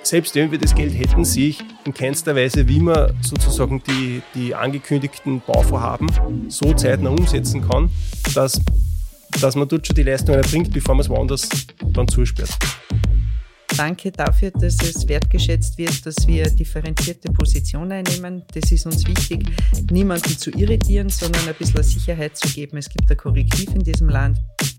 selbst wenn wir das Geld hätten, sehe ich in keinster Weise, wie man sozusagen die angekündigten Bauvorhaben so zeitnah umsetzen kann, dass man dort schon die Leistung erbringt, bevor man es woanders dann zusperrt. Danke dafür, dass es wertgeschätzt wird, dass wir differenzierte Positionen einnehmen. Das ist uns wichtig, niemanden zu irritieren, sondern ein bisschen Sicherheit zu geben. Es gibt ein Korrektiv in diesem Land.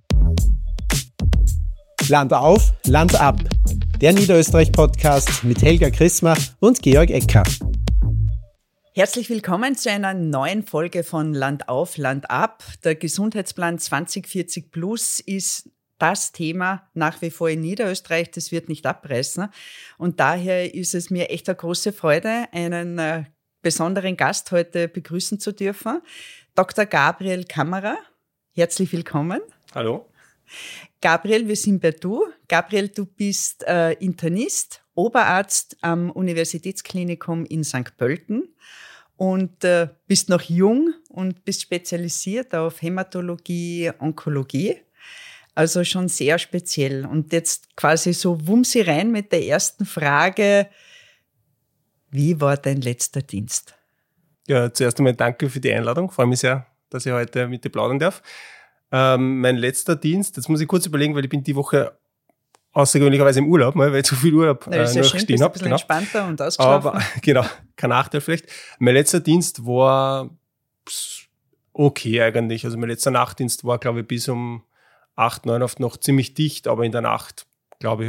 Land auf, Land ab. Der Niederösterreich-Podcast mit Helga Christmach und Georg Ecker. Herzlich willkommen zu einer neuen Folge von Land auf, Land ab. Der Gesundheitsplan 2040 Plus ist das Thema nach wie vor in Niederösterreich. Das wird nicht abreißen. Und daher ist es mir echt eine große Freude, einen besonderen Gast heute begrüßen zu dürfen. Dr. Gabriel Kammerer. Herzlich willkommen. Hallo. Gabriel, wir sind bei du. Gabriel, du bist Internist, Oberarzt am Universitätsklinikum in St. Pölten und bist noch jung und bist spezialisiert auf Hämatologie, Onkologie. Also schon sehr speziell. Und jetzt quasi so wumsi rein mit der ersten Frage. Wie war dein letzter Dienst? Ja, zuerst einmal danke für die Einladung. Ich freue mich sehr, dass ich heute mit dir plaudern darf. Mein letzter Dienst, jetzt muss ich kurz überlegen, weil ich bin die Woche außergewöhnlicherweise im Urlaub, weil ich zu viel Urlaub noch stehen habe. Bist ein bisschen entspannter und ausgeschlafen. Aber genau, kein Nachteil vielleicht. Mein letzter Dienst war okay eigentlich. Also mein letzter Nachtdienst war, glaube ich, bis um 8, 9 Uhr noch ziemlich dicht, aber in der Nacht, glaube ich,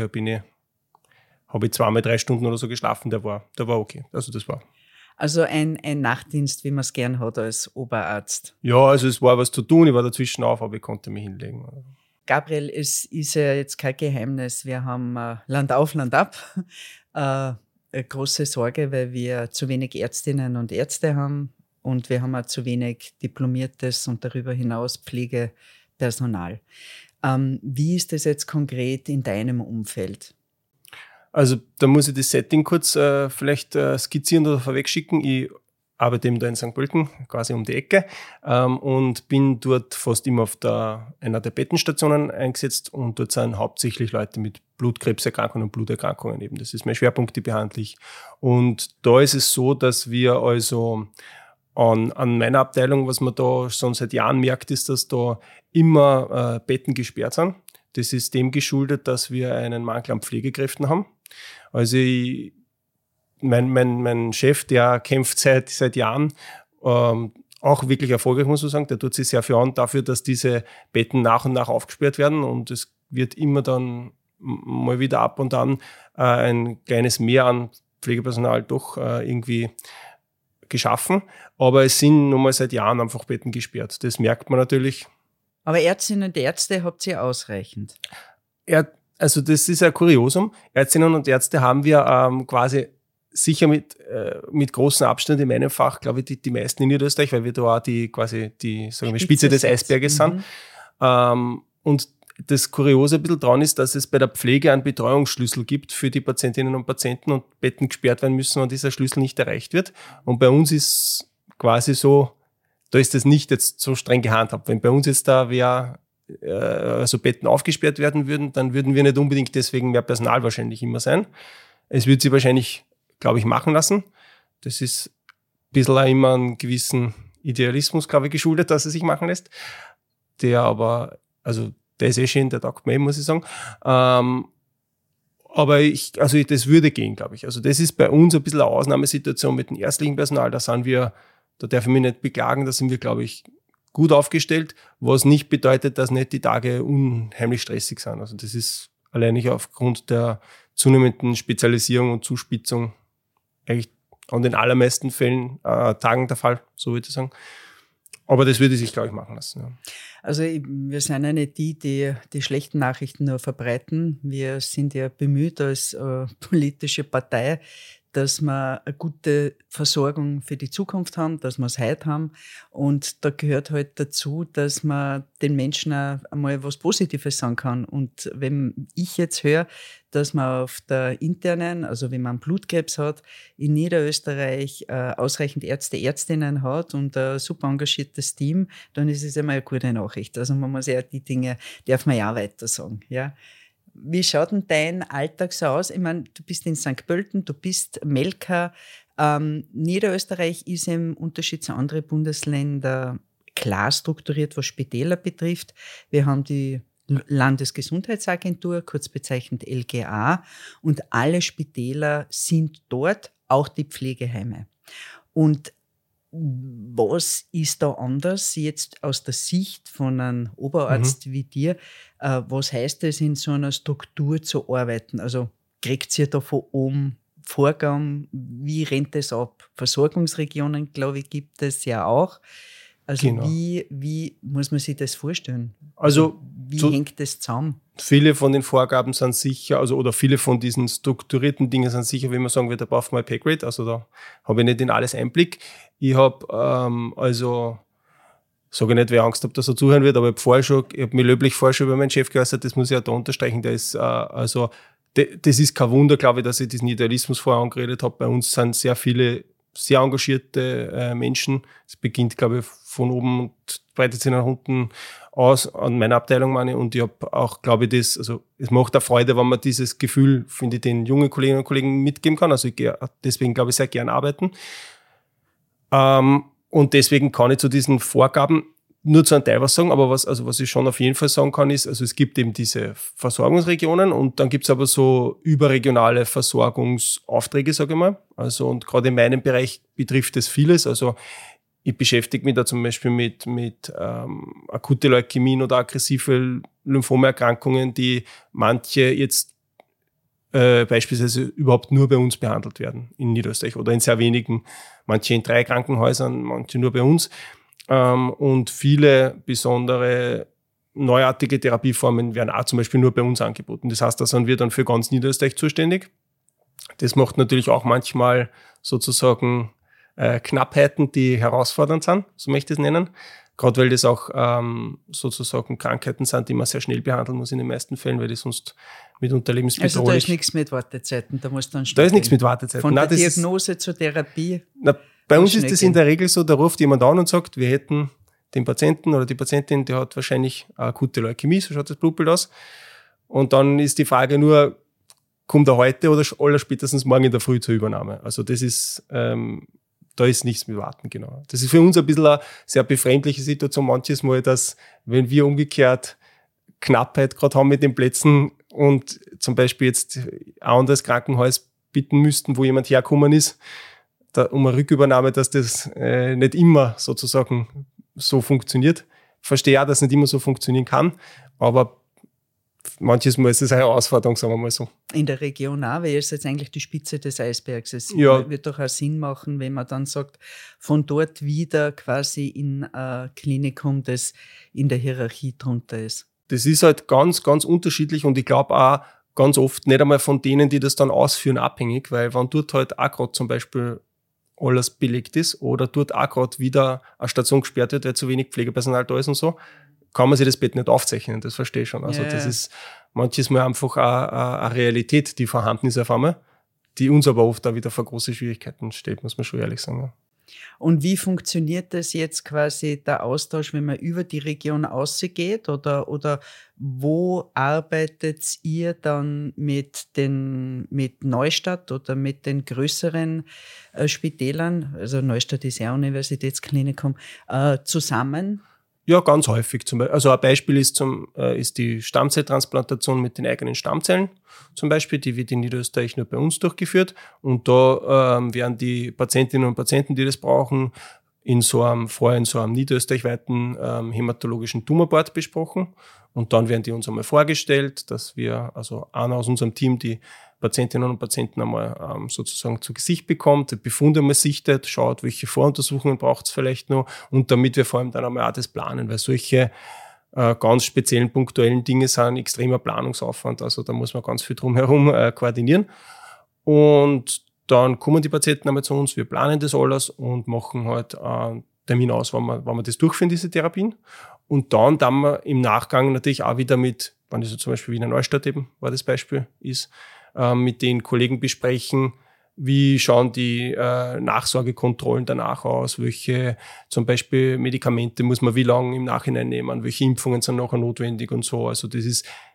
habe ich 2-3 Stunden oder so geschlafen. Der war okay. Also das war. Also ein Nachtdienst, wie man es gern hat als Oberarzt. Ja, also es war was zu tun, ich war dazwischen auf, aber ich konnte mich hinlegen. Gabriel, es ist ja jetzt kein Geheimnis, wir haben Land auf, Land ab. Eine große Sorge, weil wir zu wenig Ärztinnen und Ärzte haben und wir haben auch zu wenig diplomiertes und darüber hinaus Pflegepersonal. Wie ist das jetzt konkret in deinem Umfeld? Also da muss ich das Setting kurz vielleicht skizzieren oder vorwegschicken. Ich arbeite eben da in St. Pölten, quasi um die Ecke, und bin dort fast immer auf einer der Bettenstationen eingesetzt und dort sind hauptsächlich Leute mit Blutkrebserkrankungen und Bluterkrankungen eben. Das ist mein Schwerpunkt, die behandle ich. Und da ist es so, dass wir also an meiner Abteilung, was man da schon seit Jahren merkt, ist, dass da immer Betten gesperrt sind. Das ist dem geschuldet, dass wir einen Mangel an Pflegekräften haben. Also mein Chef, der kämpft seit Jahren, auch wirklich erfolgreich, muss man sagen. Der tut sich sehr viel an dafür, dass diese Betten nach und nach aufgesperrt werden. Und es wird immer dann mal wieder ab und an ein kleines Mehr an Pflegepersonal doch irgendwie geschaffen. Aber es sind nun mal seit Jahren einfach Betten gesperrt. Das merkt man natürlich. Aber Ärztinnen und Ärzte habt ihr ausreichend? Also das ist ein Kuriosum. Ärztinnen und Ärzte haben wir quasi sicher mit großem Abstand in meinem Fach, glaube ich, die meisten in Niederösterreich, weil wir da auch die Spitze des Eisberges sind. Und das Kuriose ein bisschen dran ist, dass es bei der Pflege einen Betreuungsschlüssel gibt für die Patientinnen und Patienten und Betten gesperrt werden müssen, wenn dieser Schlüssel nicht erreicht wird. Und bei uns ist quasi so, da ist das nicht jetzt so streng gehandhabt. Wenn bei uns jetzt da so Betten aufgesperrt werden würden, dann würden wir nicht unbedingt deswegen mehr Personal wahrscheinlich immer sein. Es wird sich wahrscheinlich, glaube ich, machen lassen. Das ist ein bisschen auch immer einen gewissen Idealismus, glaube ich, geschuldet, dass es sich machen lässt. Der ist eh schön, der taugt mir, muss ich sagen. Aber das würde gehen, glaube ich. Also das ist bei uns ein bisschen eine Ausnahmesituation mit dem ärztlichen Personal. Da darf ich mich nicht beklagen, da sind wir, glaube ich, gut aufgestellt, was nicht bedeutet, dass nicht die Tage unheimlich stressig sind. Also das ist alleinig aufgrund der zunehmenden Spezialisierung und Zuspitzung eigentlich an den allermeisten Tagen der Fall, so würde ich sagen. Aber das würde sich, glaube ich, machen lassen. Ja. Also wir sind ja nicht die schlechten Nachrichten nur verbreiten. Wir sind ja bemüht als politische Partei, dass wir eine gute Versorgung für die Zukunft haben, dass wir es heute haben. Und da gehört halt dazu, dass man den Menschen auch einmal was Positives sagen kann. Und wenn ich jetzt höre, dass man auf der internen, also wenn man Blutkrebs hat, in Niederösterreich ausreichend Ärzte, Ärztinnen hat und ein super engagiertes Team, dann ist es immer eine gute Nachricht. Also man muss ja die Dinge, darf man ja auch weiter sagen. Ja? Wie schaut denn dein Alltag so aus? Ich meine, du bist in St. Pölten, du bist Melker. Niederösterreich ist im Unterschied zu anderen Bundesländern klar strukturiert, was Spitäler betrifft. Wir haben die Landesgesundheitsagentur, kurz bezeichnet LGA, und alle Spitäler sind dort, auch die Pflegeheime. Und was ist da anders jetzt aus der Sicht von einem Oberarzt wie dir? Was heißt es, in so einer Struktur zu arbeiten? Also kriegt ihr da von oben Vorgaben? Wie rennt es ab? Versorgungsregionen, glaube ich, gibt es ja auch. Also genau. Wie muss man sich das vorstellen? Also wie hängt das zusammen? Viele von den Vorgaben sind sicher, oder viele von diesen strukturierten Dingen sind sicher, wie man sagen wird, above my pay grade. Also da habe ich nicht in alles Einblick. Ich habe, sage ich nicht, wer Angst hat, dass er zuhören wird, aber ich habe mich löblich vorher schon über meinen Chef geäußert, das muss ich auch da unterstreichen. Der ist, das ist kein Wunder, glaube ich, dass ich diesen Idealismus vorher angeredet habe. Bei uns sind sehr viele sehr engagierte Menschen. Es beginnt, glaube ich, von oben und breitet sich nach unten aus, an meiner Abteilung meine. Und ich habe auch, glaube ich, es macht auch Freude, wenn man dieses Gefühl, finde ich, den jungen Kolleginnen und Kollegen mitgeben kann. Also ich gehe deswegen, glaube ich, sehr gern arbeiten. Und deswegen kann ich zu diesen Vorgaben nur zu einem Teil was sagen, aber was ich schon auf jeden Fall sagen kann, ist, also es gibt eben diese Versorgungsregionen und dann gibt es aber so überregionale Versorgungsaufträge, sage ich mal. Also und gerade in meinem Bereich betrifft es vieles. Also ich beschäftige mich da zum Beispiel mit akute Leukämien oder aggressive Lymphomerkrankungen, die manche jetzt beispielsweise überhaupt nur bei uns behandelt werden in Niederösterreich oder in sehr wenigen, manche in 3 Krankenhäusern, manche nur bei uns. Und viele besondere neuartige Therapieformen werden auch zum Beispiel nur bei uns angeboten. Das heißt, da sind wir dann für ganz Niederösterreich zuständig. Das macht natürlich auch manchmal sozusagen Knappheiten, die herausfordernd sind, so möchte ich es nennen. Gerade weil das auch sozusagen Krankheiten sind, die man sehr schnell behandeln muss in den meisten Fällen, weil die sonst mitunter lebensbedrohlich... Also da ist nichts mit Wartezeiten, da muss dann Da ist nichts mit Wartezeiten. Von der Diagnose zur Therapie... Bei uns ist das in der Regel so, da ruft jemand an und sagt, wir hätten den Patienten oder die Patientin, der hat wahrscheinlich eine akute Leukämie, so schaut das Blutbild aus. Und dann ist die Frage nur, kommt er heute oder allerspätestens morgen in der Früh zur Übernahme? Also das ist, da ist nichts mit Warten, genau. Das ist für uns ein bisschen eine sehr befremdliche Situation manches Mal, dass wenn wir umgekehrt Knappheit gerade haben mit den Plätzen und zum Beispiel jetzt ein anderes Krankenhaus bitten müssten, wo jemand herkommen ist, um eine Rückübernahme, dass das nicht immer sozusagen so funktioniert. Verstehe auch, dass es nicht immer so funktionieren kann, aber manches Mal ist es eine Herausforderung, sagen wir mal so. In der Region auch, weil es jetzt eigentlich die Spitze des Eisbergs. Es wird doch auch Sinn machen, wenn man dann sagt, von dort wieder quasi in ein Klinikum, das in der Hierarchie drunter ist. Das ist halt ganz, ganz unterschiedlich und ich glaube auch ganz oft nicht einmal von denen, die das dann ausführen, abhängig, weil wenn dort halt auch gerade zum Beispiel alles belegt ist oder dort auch gerade wieder eine Station gesperrt wird, weil zu wenig Pflegepersonal da ist und so, kann man sich das Bett nicht aufzeichnen, das verstehe ich schon. Also das ist manches Mal einfach eine Realität, die vorhanden ist auf einmal, die uns aber oft auch wieder vor große Schwierigkeiten stellt, muss man schon ehrlich sagen. Und wie funktioniert das jetzt quasi, der Austausch, wenn man über die Region ausgeht oder wo arbeitet ihr dann mit Neustadt oder mit den größeren Spitälern, also Neustadt ist ja Universitätsklinikum, zusammen? Ja, ganz häufig. Also ein Beispiel ist die Stammzelltransplantation mit den eigenen Stammzellen zum Beispiel. Die wird in Niederösterreich nur bei uns durchgeführt. Und da werden die Patientinnen und Patienten, die das brauchen, vorher in so einem niederösterreichweiten hämatologischen Tumorboard besprochen. Und dann werden die uns einmal vorgestellt, dass wir, also einer aus unserem Team, die Patientinnen und Patienten einmal sozusagen zu Gesicht bekommt, die Befunde einmal sichtet, schaut, welche Voruntersuchungen braucht es vielleicht noch und damit wir vor allem dann einmal auch das planen, weil solche ganz speziellen punktuellen Dinge sind extremer Planungsaufwand, also da muss man ganz viel drumherum koordinieren und dann kommen die Patienten einmal zu uns, wir planen das alles und machen halt einen Termin aus, wann wir das durchführen, diese Therapien und dann wir im Nachgang natürlich auch wieder mit, wenn das so zum Beispiel Wiener Neustadt eben war das Beispiel ist, mit den Kollegen besprechen, wie schauen die Nachsorgekontrollen danach aus, welche zum Beispiel Medikamente muss man wie lange im Nachhinein nehmen, welche Impfungen sind nachher notwendig und so. Also das ist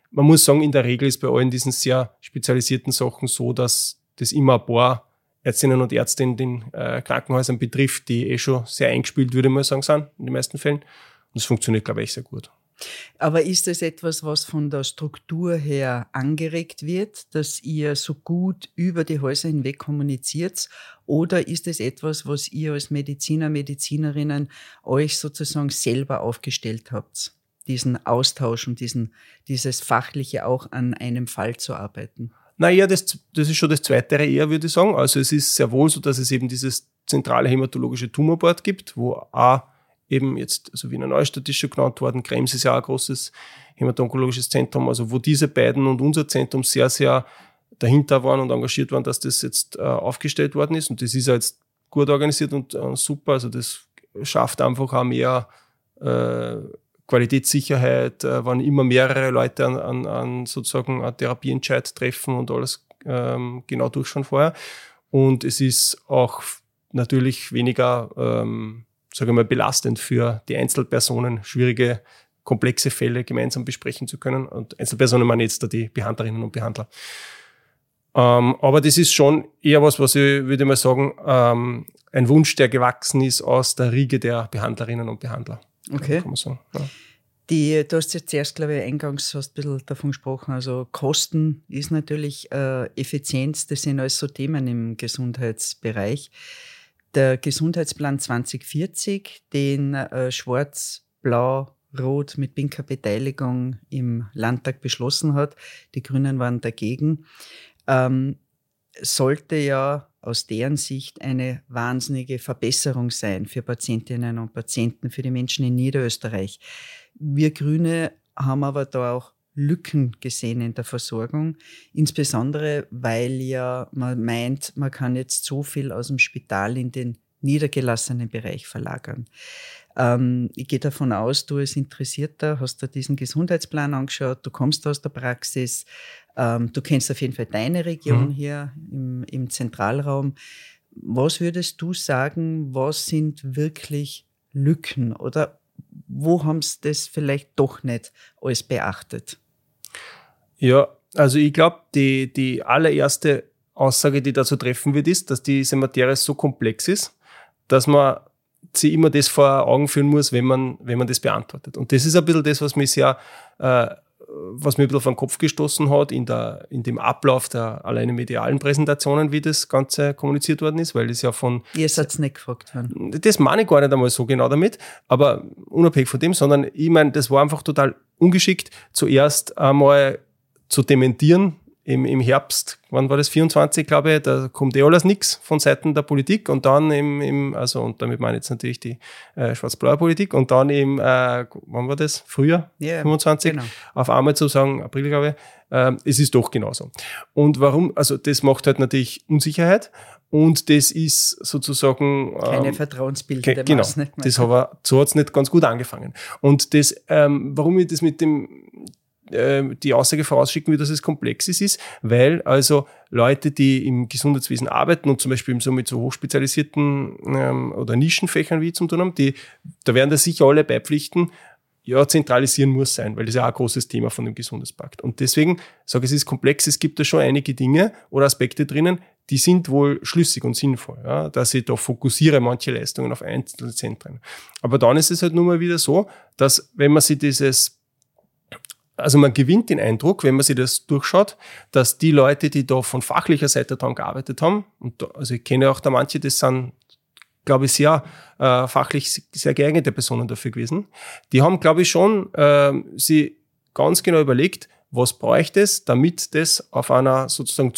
man muss sagen, in der Regel ist bei allen diesen sehr spezialisierten Sachen so, dass das immer ein paar Ärztinnen und Ärzte in den Krankenhäusern betrifft, die schon sehr eingespielt, würde ich mal sagen, sind in den meisten Fällen. Und das funktioniert, glaube ich, sehr gut. Aber ist das etwas, was von der Struktur her angeregt wird, dass ihr so gut über die Häuser hinweg kommuniziert? Oder ist es etwas, was ihr als Mediziner, Medizinerinnen euch sozusagen selber aufgestellt habt? Diesen Austausch und dieses Fachliche auch an einem Fall zu arbeiten? Naja, das ist schon das Zweite eher, würde ich sagen. Also es ist sehr wohl so, dass es eben dieses zentrale hämatologische Tumorboard gibt, wo auch eben jetzt, also Wiener Neustadt ist schon genannt worden, Krems ist ja auch ein großes hämato-onkologisches Zentrum, also wo diese beiden und unser Zentrum sehr, sehr dahinter waren und engagiert waren, dass das jetzt aufgestellt worden ist. Und das ist ja jetzt gut organisiert und super. Also das schafft einfach auch mehr Qualitätssicherheit, wenn immer mehrere Leute an sozusagen einen Therapieentscheid treffen und alles genau durchschauen vorher. Und es ist auch natürlich weniger sage ich mal, belastend für die Einzelpersonen, schwierige, komplexe Fälle gemeinsam besprechen zu können. Und Einzelpersonen meine jetzt da die Behandlerinnen und Behandler. Aber das ist schon eher was ich, würde mal sagen, ein Wunsch, der gewachsen ist aus der Riege der Behandlerinnen und Behandler. Okay. Kann man sagen. Ja. Du hast jetzt zuerst, glaube ich, eingangs hast ein bisschen davon gesprochen, also Kosten ist natürlich Effizienz, das sind alles so Themen im Gesundheitsbereich. Der Gesundheitsplan 2040, den Schwarz-Blau-Rot mit pinker Beteiligung im Landtag beschlossen hat, die Grünen waren dagegen, sollte ja aus deren Sicht eine wahnsinnige Verbesserung sein für Patientinnen und Patienten, für die Menschen in Niederösterreich. Wir Grüne haben aber da auch Lücken gesehen in der Versorgung, insbesondere weil ja man meint, man kann jetzt so viel aus dem Spital in den niedergelassenen Bereich verlagern. Ich gehe davon aus, du als Interessierter hast dir diesen Gesundheitsplan angeschaut, du kommst aus der Praxis, du kennst auf jeden Fall deine Region hier im Zentralraum. Was würdest du sagen, was sind wirklich Lücken oder wo haben sie das vielleicht doch nicht alles beachtet? Ja, also ich glaube, die allererste Aussage, die dazu treffen wird, ist, dass diese Materie so komplex ist, dass man sich immer das vor Augen führen muss, wenn man das beantwortet. Und das ist ein bisschen das, was mir ein bisschen vor den Kopf gestoßen hat in dem Ablauf der alleine medialen Präsentationen, wie das Ganze kommuniziert worden ist, weil das ja von... Ihr seid nicht gefragt worden. Das meine ich gar nicht einmal so genau damit, aber unabhängig von dem, sondern ich meine, das war einfach total ungeschickt, zuerst einmal zu dementieren im Herbst, wann war das, 24, glaube ich, da kommt alles nichts von Seiten der Politik und dann und damit meine ich jetzt natürlich die schwarz-blaue Politik und dann wann war das, Frühjahr, 25, genau. Auf einmal zu sagen, April, glaube ich, es ist doch genauso. Und warum? Also das macht halt natürlich Unsicherheit und das ist sozusagen... Keine vertrauensbildende genau, Maßnahme. So hat es nicht ganz gut angefangen. Und das, warum ich das mit die Aussage vorausschicken will, dass es komplex ist, weil also Leute, die im Gesundheitswesen arbeiten und zum Beispiel so mit so hochspezialisierten oder Nischenfächern wie zum tun haben, da werden da sicher alle beipflichten, ja, zentralisieren muss sein, weil das ist ja auch ein großes Thema von dem Gesundheitspakt. Und deswegen sage ich, es ist komplex, es gibt da schon einige Dinge oder Aspekte drinnen, die sind wohl schlüssig und sinnvoll, ja, dass ich da fokussiere manche Leistungen auf einzelne Zentren. Aber dann ist es halt nun mal wieder so, dass wenn man sich also man gewinnt den Eindruck, wenn man sich das durchschaut, dass die Leute, die da von fachlicher Seite daran gearbeitet haben, also ich kenne auch da manche, das sind, glaube ich, sehr fachlich sehr geeignete Personen dafür gewesen, die haben, glaube ich, schon sie ganz genau überlegt, was bräuchte es, damit das auf einer sozusagen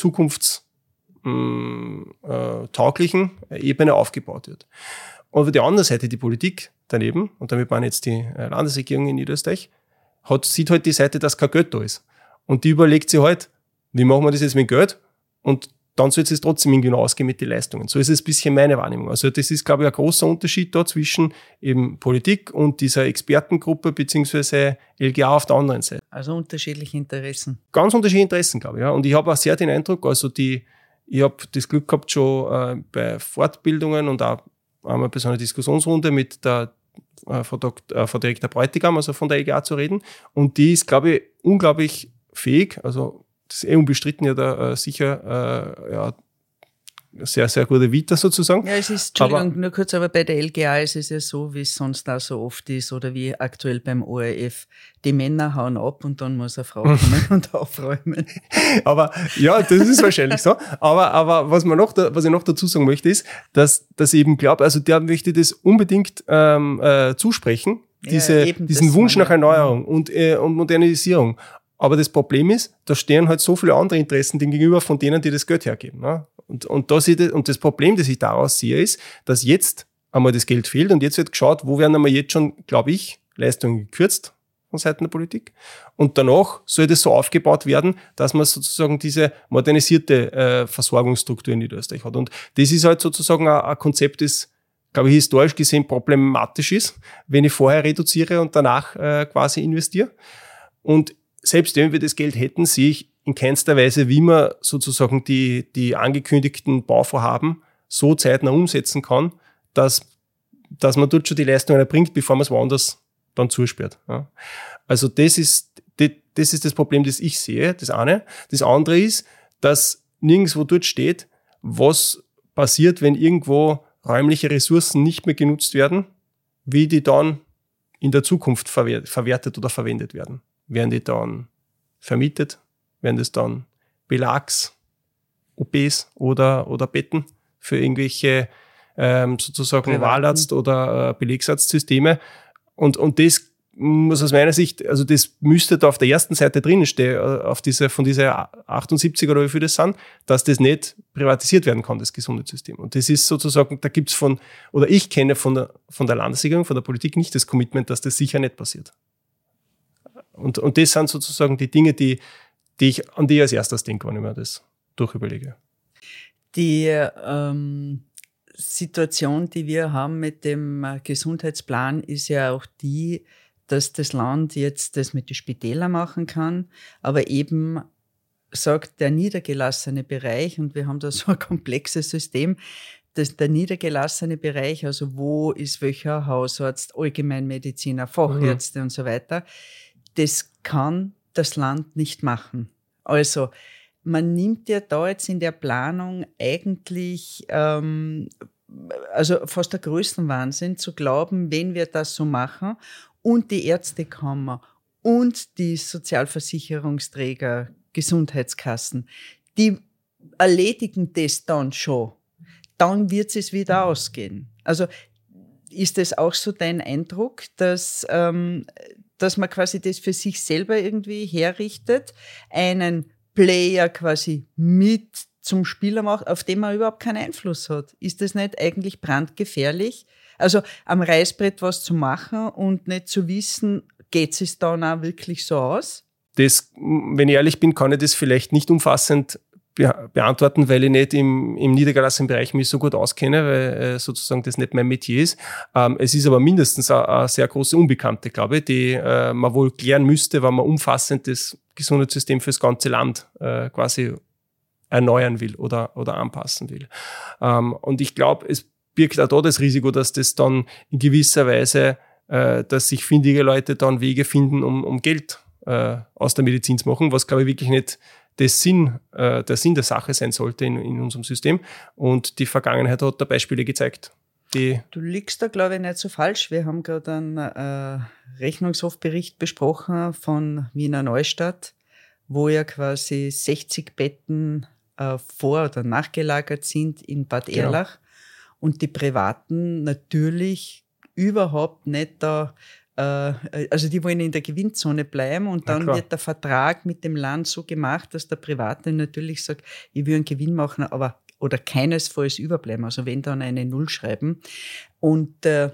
zukunftstauglichen Ebene aufgebaut wird. Und auf der anderen Seite die Politik daneben, und damit meine ich jetzt die Landesregierung in Niederösterreich, sieht halt die Seite, dass kein Geld da ist. Und die überlegt sich halt, wie machen wir das jetzt mit Geld? Und dann soll es trotzdem irgendwie noch ausgehen mit den Leistungen. So ist es ein bisschen meine Wahrnehmung. Also das ist, glaube ich, ein großer Unterschied da zwischen eben Politik und dieser Expertengruppe beziehungsweise LGA auf der anderen Seite. Also unterschiedliche Interessen. Ganz unterschiedliche Interessen, glaube ich. Ja. Und ich habe auch sehr den Eindruck, also ich habe das Glück gehabt, schon bei Fortbildungen und auch einmal bei so einer Diskussionsrunde mit der Frau Direktor Bräutigam, also von der EGA zu reden. Und die ist, glaube ich, unglaublich fähig. Also das ist unbestritten ja da sicher sehr, sehr gute Vita sozusagen. Ja, es ist, Entschuldigung, nur kurz, aber bei der LGA ist es ja so, wie es sonst auch so oft ist oder wie aktuell beim ORF. Die Männer hauen ab und dann muss eine Frau kommen und aufräumen. Aber ja, das ist wahrscheinlich so. Aber was ich noch dazu sagen möchte, ist, dass ich eben glaube, also der möchte das unbedingt zusprechen, diesen Wunsch nach Erneuerung und Modernisierung. Aber das Problem ist, da stehen halt so viele andere Interessen gegenüber von denen, die das Geld hergeben. Ne? Und das Problem, das ich daraus sehe, ist, dass jetzt einmal das Geld fehlt und jetzt wird geschaut, wo werden einmal jetzt schon, glaube ich, Leistungen gekürzt von Seiten der Politik. Und danach soll das so aufgebaut werden, dass man sozusagen diese modernisierte Versorgungsstruktur in Niederösterreich hat. Und das ist halt sozusagen ein Konzept, das, glaube ich, historisch gesehen problematisch ist, wenn ich vorher reduziere und danach quasi investiere. Und selbst wenn wir das Geld hätten, sehe ich in keinster Weise, wie man sozusagen die angekündigten Bauvorhaben so zeitnah umsetzen kann, dass man dort schon die Leistungen erbringt, bevor man es woanders dann zusperrt. Ja. Also das ist das Problem, das ich sehe, das eine. Das andere ist, dass nirgendwo dort steht, was passiert, wenn irgendwo räumliche Ressourcen nicht mehr genutzt werden, wie die dann in der Zukunft verwertet oder verwendet werden. Werden die dann vermietet? Werden das dann Belags-OPs oder Betten für irgendwelche sozusagen Wahlarzt- oder Belegsarztsysteme? Und das muss aus meiner Sicht, also das müsste da auf der ersten Seite drinnen stehen, von dieser 78 oder wie viel das sind, dass das nicht privatisiert werden kann, das Gesundheitssystem. Und das ist sozusagen, da gibt's ich kenne von der Landesregierung, von der Politik nicht das Commitment, dass das sicher nicht passiert. Und das sind sozusagen die Dinge, an die ich als erstes denke, wenn ich mir das durchüberlege. Die Situation, die wir haben mit dem Gesundheitsplan, ist ja auch die, dass das Land jetzt das mit den Spitälern machen kann, aber eben sagt der niedergelassene Bereich, und wir haben da so ein komplexes System, dass der niedergelassene Bereich, also wo ist welcher Hausarzt, Allgemeinmediziner, Fachärzte und so weiter, das kann das Land nicht machen. Also man nimmt ja da jetzt in der Planung eigentlich also fast der größten Wahnsinn zu glauben, wenn wir das so machen und die Ärztekammer und die Sozialversicherungsträger, Gesundheitskassen, die erledigen das dann schon, dann wird es wieder ausgehen. Also ist das auch so dein Eindruck, dass man quasi das für sich selber irgendwie herrichtet, einen Player quasi mit zum Spieler macht, auf den man überhaupt keinen Einfluss hat? Ist das nicht eigentlich brandgefährlich? Also am Reißbrett was zu machen und nicht zu wissen, geht es dann auch wirklich so aus? Das, wenn ich ehrlich bin, kann ich das vielleicht nicht umfassend beantworten, weil ich nicht im niedergelassenen Bereich mich so gut auskenne, weil sozusagen das nicht mein Metier ist. Es ist aber mindestens eine sehr große Unbekannte, glaube ich, die man wohl klären müsste, wenn man umfassend das Gesundheitssystem fürs ganze Land quasi erneuern will oder anpassen will. Und ich glaube, es birgt auch da das Risiko, dass das dann in gewisser Weise, dass sich findige Leute dann Wege finden, um Geld aus der Medizin zu machen, was, glaube ich, wirklich nicht der Sinn der Sache sein sollte in unserem System. Und die Vergangenheit hat da Beispiele gezeigt. Du liegst da, glaube ich, nicht so falsch. Wir haben gerade einen Rechnungshofbericht besprochen von Wiener Neustadt, wo ja quasi 60 Betten vor- oder nachgelagert sind in Bad Erlach. Genau. Und die Privaten natürlich überhaupt nicht da, also die wollen in der Gewinnzone bleiben und dann wird der Vertrag mit dem Land so gemacht, dass der Private natürlich sagt, ich will einen Gewinn machen, oder keinesfalls überbleiben, also wenn dann eine Null schreiben. Und das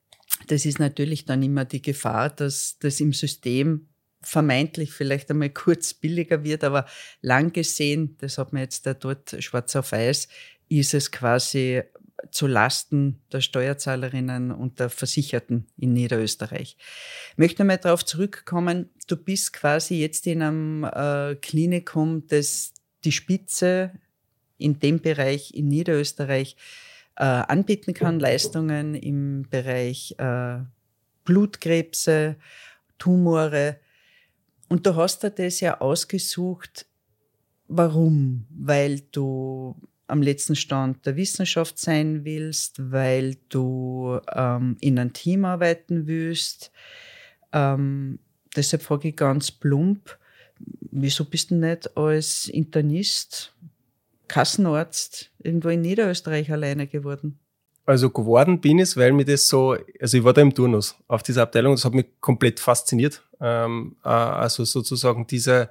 ist natürlich dann immer die Gefahr, dass das im System vermeintlich vielleicht einmal kurz billiger wird, aber lang gesehen, das hat man jetzt da dort schwarz auf weiß, ist es quasi zu Lasten der Steuerzahlerinnen und der Versicherten in Niederösterreich. Ich möchte mal darauf zurückkommen, du bist quasi jetzt in einem Klinikum, das die Spitze in dem Bereich in Niederösterreich anbieten kann, Leistungen im Bereich Blutkrebse, Tumore. Und du hast dir das ja ausgesucht. Warum? Weil du am letzten Stand der Wissenschaft sein willst, weil du in einem Team arbeiten willst. Deshalb frage ich ganz plump, wieso bist du nicht als Internist, Kassenarzt irgendwo in Niederösterreich alleine geworden? Also geworden bin ich, weil mir das so, also ich war da im Turnus auf dieser Abteilung, das hat mich komplett fasziniert. Also sozusagen dieser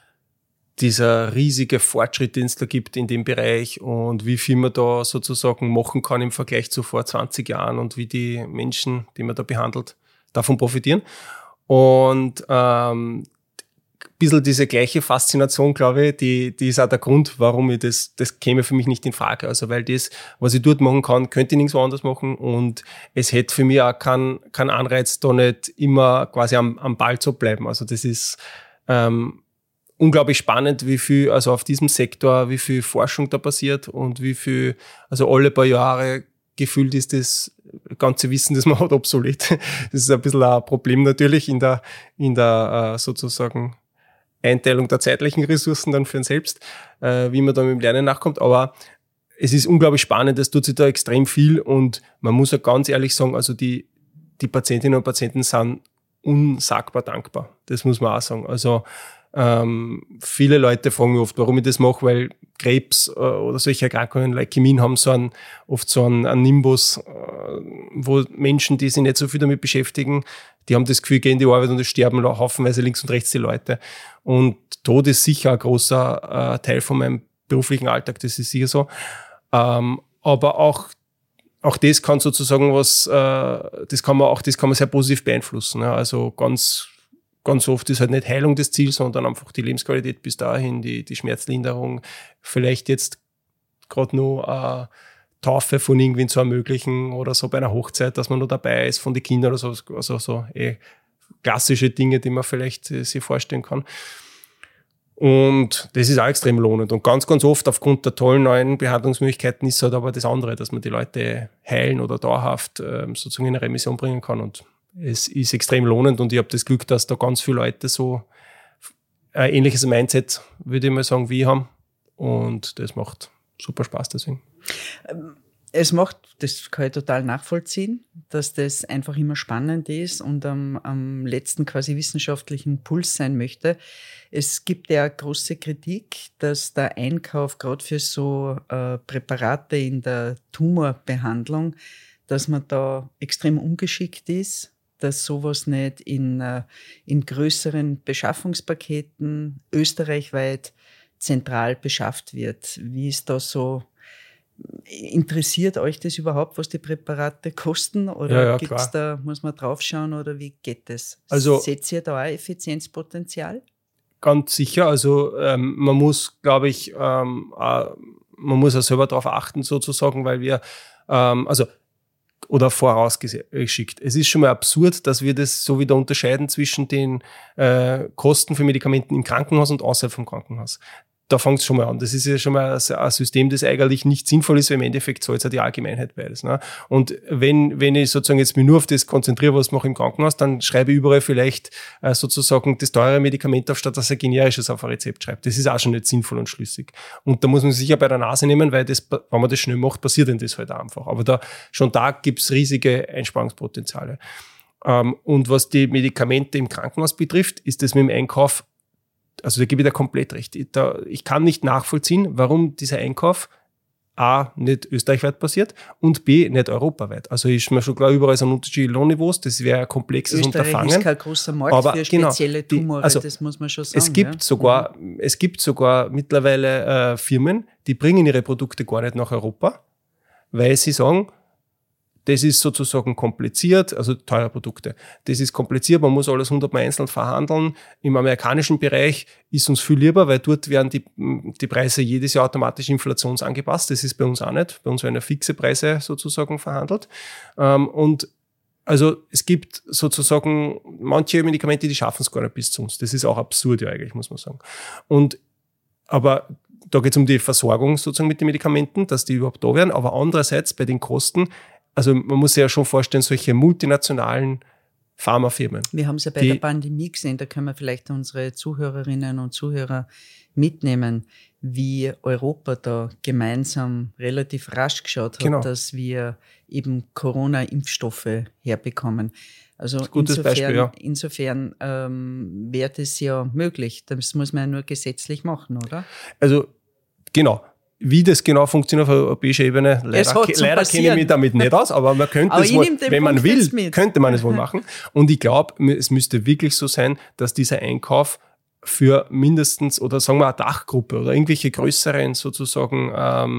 riesige Fortschritt, den es da gibt in dem Bereich und wie viel man da sozusagen machen kann im Vergleich zu vor 20 Jahren und wie die Menschen, die man da behandelt, davon profitieren. Und ein bisschen diese gleiche Faszination, glaube ich, die ist auch der Grund, warum ich das käme für mich nicht in Frage. Also weil das, was ich dort machen kann, könnte ich nirgendwo anders machen und es hätte für mich auch keinen Anreiz, da nicht immer quasi am Ball zu bleiben. Also das ist unglaublich spannend, wie viel, also auf diesem Sektor, wie viel Forschung da passiert und wie viel, also alle paar Jahre gefühlt ist das ganze Wissen, das man hat, obsolet. Das ist ein bisschen ein Problem natürlich in der sozusagen Einteilung der zeitlichen Ressourcen dann für einen selbst, wie man da mit dem Lernen nachkommt. Aber es ist unglaublich spannend, es tut sich da extrem viel und man muss ja ganz ehrlich sagen, also die Patientinnen und Patienten sind unsagbar dankbar. Das muss man auch sagen. Also viele Leute fragen mich oft, warum ich das mache, weil Krebs oder solche Erkrankungen, Leukämien, haben oft so einen Nimbus, wo Menschen, die sich nicht so viel damit beschäftigen, die haben das Gefühl, gehen in die Arbeit und es sterben haufenweise links und rechts die Leute. Und Tod ist sicher ein großer Teil von meinem beruflichen Alltag, das ist sicher so. Aber auch das kann sozusagen das kann man sehr positiv beeinflussen. Ja. Also ganz oft ist halt nicht Heilung das Ziel, sondern einfach die Lebensqualität bis dahin, die Schmerzlinderung, vielleicht jetzt gerade nur eine Taufe von irgendwen zu ermöglichen oder so bei einer Hochzeit, dass man nur dabei ist von den Kindern oder so, also so klassische Dinge, die man vielleicht sich vorstellen kann. Und das ist auch extrem lohnend. Und ganz, ganz oft aufgrund der tollen neuen Behandlungsmöglichkeiten ist halt aber das andere, dass man die Leute heilen oder dauerhaft sozusagen in eine Remission bringen kann. Und es ist extrem lohnend und ich habe das Glück, dass da ganz viele Leute so ein ähnliches Mindset, würde ich mal sagen, wie ich haben. Und das macht super Spaß deswegen. Es macht, das kann ich total nachvollziehen, dass das einfach immer spannend ist und am letzten quasi wissenschaftlichen Puls sein möchte. Es gibt ja große Kritik, dass der Einkauf gerade für so Präparate in der Tumorbehandlung, dass man da extrem ungeschickt ist, dass sowas nicht in größeren Beschaffungspaketen österreichweit zentral beschafft wird. Wie ist da so? Interessiert euch das überhaupt, was die Präparate kosten? Oder gibt's da, muss man draufschauen oder wie geht das? Also, seht ihr da auch Effizienzpotenzial? Ganz sicher. Also man muss, glaube ich, man muss auch selber darauf achten sozusagen, weil wir, oder vorausgeschickt. Es ist schon mal absurd, dass wir das so wieder unterscheiden zwischen den Kosten für Medikamenten im Krankenhaus und außerhalb vom Krankenhaus. Da fängt es schon mal an. Das ist ja schon mal ein System, das eigentlich nicht sinnvoll ist, weil im Endeffekt zahlt ja die Allgemeinheit beides. Ne? Und wenn ich sozusagen jetzt mich nur auf das konzentriere, was ich mache im Krankenhaus, dann schreibe ich überall vielleicht sozusagen das teure Medikament auf, statt dass ein generisches auf ein Rezept schreibt. Das ist auch schon nicht sinnvoll und schlüssig. Und da muss man sich sicher bei der Nase nehmen, weil das, wenn man das schnell macht, passiert denn das halt auch einfach. Aber schon da gibt's riesige Einsparungspotenziale. Und was die Medikamente im Krankenhaus betrifft, ist das mit dem Einkauf, also da gebe ich dir komplett recht. Ich kann nicht nachvollziehen, warum dieser Einkauf A, nicht österreichweit passiert und B, nicht europaweit. Also ist mir schon klar, überall sind unterschiedliche Lohnniveaus, das wäre ein komplexes Unterfangen. Österreich ist kein großer Markt aber für spezielle Tumore, also das muss man schon sagen. Es gibt sogar mittlerweile Firmen, die bringen ihre Produkte gar nicht nach Europa, weil sie sagen, das ist sozusagen kompliziert, also teure Produkte. Das ist kompliziert, man muss alles 100 Mal einzeln verhandeln. Im amerikanischen Bereich ist uns viel lieber, weil dort werden die Preise jedes Jahr automatisch inflationsangepasst. Das ist bei uns auch nicht. Bei uns werden fixe Preise sozusagen verhandelt. Und also es gibt sozusagen manche Medikamente, die schaffen es gar nicht bis zu uns. Das ist auch absurd ja eigentlich, muss man sagen. Aber da geht es um die Versorgung sozusagen mit den Medikamenten, dass die überhaupt da werden. Aber andererseits bei den Kosten, also man muss sich ja schon vorstellen, solche multinationalen Pharmafirmen. Wir haben es ja bei der Pandemie gesehen, da können wir vielleicht unsere Zuhörerinnen und Zuhörer mitnehmen, wie Europa da gemeinsam relativ rasch geschaut hat, dass wir eben Corona-Impfstoffe herbekommen. Also gutes Beispiel, ja. Insofern wäre das ja möglich. Das muss man ja nur gesetzlich machen, oder? Also genau. Wie das genau funktioniert auf europäischer Ebene, leider kenne ich mich damit nicht aus, aber man könnte es wohl, wenn man will, könnte man es wohl machen. Und ich glaube, es müsste wirklich so sein, dass dieser Einkauf für mindestens, oder sagen wir eine Dachgruppe oder irgendwelche größeren sozusagen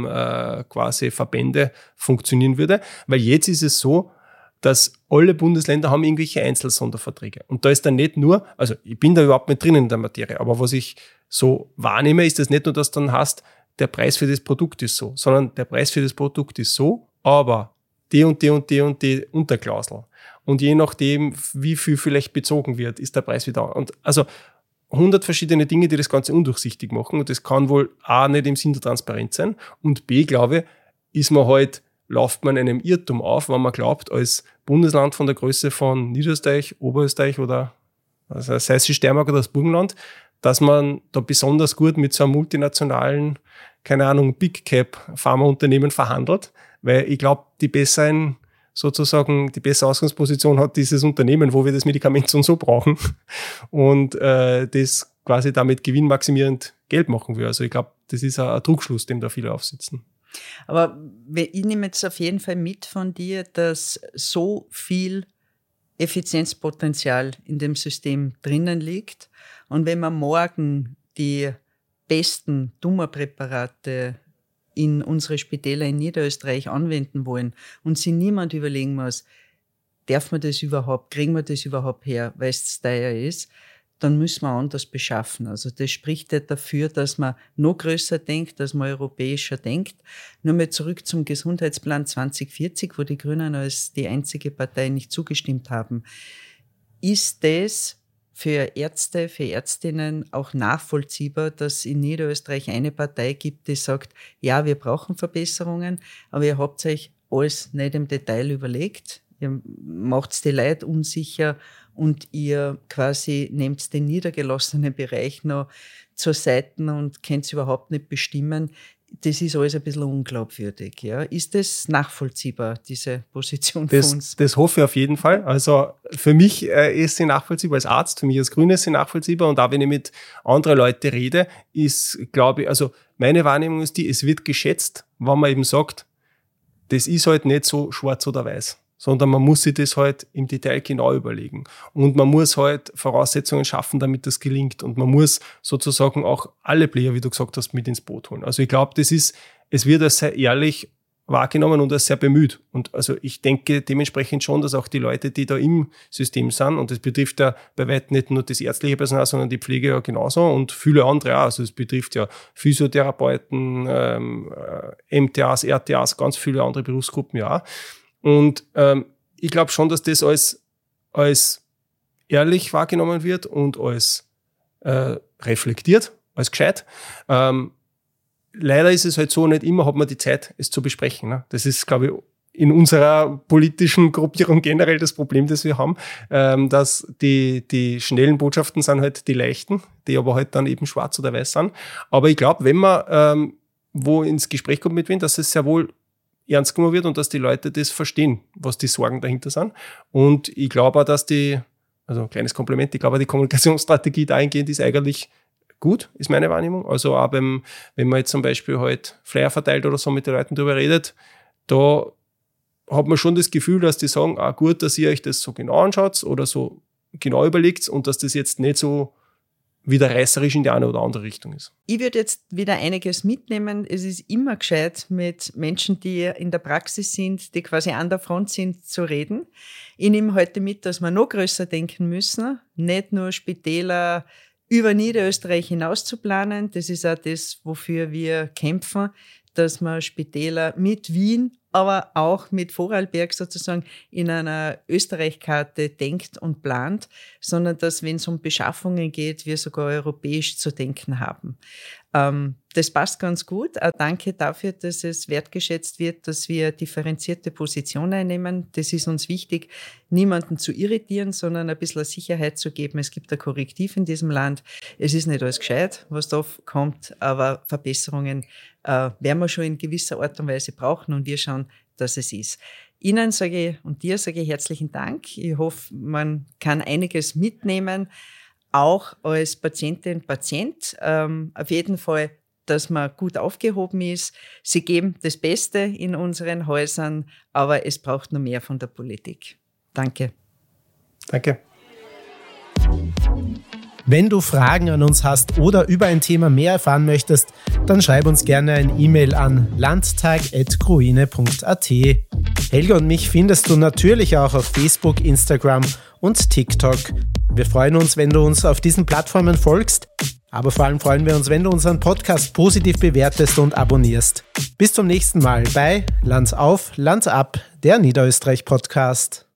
quasi Verbände funktionieren würde. Weil jetzt ist es so, dass alle Bundesländer haben irgendwelche Einzelsonderverträge. Und da ist dann nicht nur, also ich bin da überhaupt nicht drinnen in der Materie, aber was ich so wahrnehme, ist das nicht nur, dass du dann hast, der Preis für das Produkt ist so, sondern der Preis für das Produkt ist so, aber die und die und die und die Unterklausel. Und je nachdem, wie viel vielleicht bezogen wird, ist der Preis wieder. Und also 100 verschiedene Dinge, die das Ganze undurchsichtig machen. Und das kann wohl A, nicht im Sinn der Transparenz sein. Und B, glaube ich, läuft man einem Irrtum auf, wenn man glaubt, als Bundesland von der Größe von Niederösterreich, Oberösterreich oder also sei es die Steiermark oder das Burgenland, dass man da besonders gut mit so einem multinationalen, keine Ahnung, Big Cap Pharmaunternehmen verhandelt, weil ich glaube, die bessere Ausgangsposition hat dieses Unternehmen, wo wir das Medikament so und so brauchen und das quasi damit gewinnmaximierend Geld machen will. Also ich glaube, das ist ein Trugschluss, dem da viele aufsitzen. Aber ich nehme jetzt auf jeden Fall mit von dir, dass so viel Effizienzpotenzial in dem System drinnen liegt. Und wenn wir morgen die besten Tumorpräparate in unsere Spitäler in Niederösterreich anwenden wollen und sich niemand überlegen muss, darf man das überhaupt, kriegen wir das überhaupt her, weil es teuer ist, dann müssen wir anders beschaffen. Also das spricht ja dafür, dass man noch größer denkt, dass man europäischer denkt. Nur mal zurück zum Gesundheitsplan 2040, wo die Grünen als die einzige Partei nicht zugestimmt haben. Ist das für Ärzte, für Ärztinnen auch nachvollziehbar, dass in Niederösterreich eine Partei gibt, die sagt, ja, wir brauchen Verbesserungen, aber ihr habt euch alles nicht im Detail überlegt, ihr macht die Leute unsicher und ihr quasi nehmt den niedergelassenen Bereich noch zur Seite und könnt es überhaupt nicht bestimmen. Das ist alles ein bisschen unglaubwürdig. Ja. Ist das nachvollziehbar, diese Position von uns? Das hoffe ich auf jeden Fall. Also für mich ist sie nachvollziehbar als Arzt, für mich als Grüne ist sie nachvollziehbar. Und auch wenn ich mit anderen Leuten rede, ist, glaube ich, also meine Wahrnehmung ist die, es wird geschätzt, wenn man eben sagt, das ist halt nicht so schwarz oder weiß, sondern man muss sich das halt im Detail genau überlegen. Und man muss halt Voraussetzungen schaffen, damit das gelingt. Und man muss sozusagen auch alle Player, wie du gesagt hast, mit ins Boot holen. Also ich glaube, es wird als sehr ehrlich wahrgenommen und als sehr bemüht. Und also ich denke dementsprechend schon, dass auch die Leute, die da im System sind, und das betrifft ja bei weitem nicht nur das ärztliche Personal, sondern die Pflege ja genauso und viele andere auch. Also es betrifft ja Physiotherapeuten, MTAs, RTAs, ganz viele andere Berufsgruppen ja auch. Und ich glaube schon, dass das als ehrlich wahrgenommen wird und als reflektiert, als gescheit. Leider ist es halt so, nicht immer hat man die Zeit, es zu besprechen. Ne? Das ist, glaube ich, in unserer politischen Gruppierung generell das Problem, das wir haben, dass die schnellen Botschaften sind halt die leichten, die aber halt dann eben schwarz oder weiß sind. Aber ich glaube, wenn man wo ins Gespräch kommt mit wem, dass es sehr wohl ernst genommen wird und dass die Leute das verstehen, was die Sorgen dahinter sind. Und ich glaube auch, dass also ein kleines Kompliment, ich glaube, die Kommunikationsstrategie dahingehend ist eigentlich gut, ist meine Wahrnehmung. Also auch wenn man jetzt zum Beispiel halt Flyer verteilt oder so mit den Leuten darüber redet, da hat man schon das Gefühl, dass die sagen, gut, dass ihr euch das so genau anschaut oder so genau überlegt und dass das jetzt nicht so wieder reißerisch in die eine oder andere Richtung ist. Ich würde jetzt wieder einiges mitnehmen. Es ist immer gescheit, mit Menschen, die in der Praxis sind, die quasi an der Front sind, zu reden. Ich nehme heute mit, dass wir noch größer denken müssen, nicht nur Spitäler über Niederösterreich hinaus zu planen. Das ist auch das, wofür wir kämpfen, dass man Spitäler mit Wien, aber auch mit Vorarlberg sozusagen in einer Österreich-Karte denkt und plant, sondern dass, wenn es um Beschaffungen geht, wir sogar europäisch zu denken haben. Das passt ganz gut. Auch danke dafür, dass es wertgeschätzt wird, dass wir differenzierte Positionen einnehmen. Das ist uns wichtig, niemanden zu irritieren, sondern ein bisschen Sicherheit zu geben. Es gibt ein Korrektiv in diesem Land. Es ist nicht alles gescheit, was da kommt, aber Verbesserungen werden wir schon in gewisser Art und Weise brauchen und wir schauen, dass es ist. Ihnen und dir sage ich herzlichen Dank. Ich hoffe, man kann einiges mitnehmen, auch als Patientin, Patient. Auf jeden Fall, dass man gut aufgehoben ist. Sie geben das Beste in unseren Häusern, aber es braucht noch mehr von der Politik. Danke. Danke. Wenn du Fragen an uns hast oder über ein Thema mehr erfahren möchtest, dann schreib uns gerne ein E-Mail an landtag@gruine.at. Helga und mich findest du natürlich auch auf Facebook, Instagram und TikTok. Wir freuen uns, wenn du uns auf diesen Plattformen folgst, aber vor allem freuen wir uns, wenn du unseren Podcast positiv bewertest und abonnierst. Bis zum nächsten Mal bei Land auf, Land ab, der Niederösterreich-Podcast.